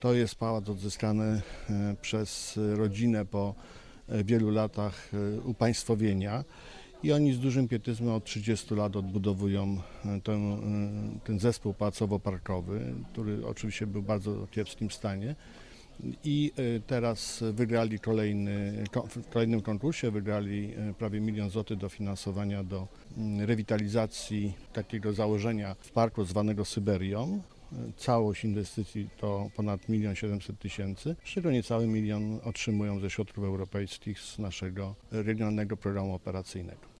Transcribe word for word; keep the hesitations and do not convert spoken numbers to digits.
To jest pałac odzyskany przez rodzinę po wielu latach upaństwowienia i oni z dużym pietyzmem od trzydziestu lat odbudowują ten, ten zespół pałacowo-parkowy, który oczywiście był w bardzo kiepskim stanie. I teraz wygrali kolejny, w kolejnym konkursie, wygrali prawie milion złotych dofinansowania do rewitalizacji takiego założenia w parku zwanego Syberią. Całość inwestycji to ponad milion siedemset tysięcy, z czego niecały milion otrzymują ze środków europejskich z naszego regionalnego programu operacyjnego.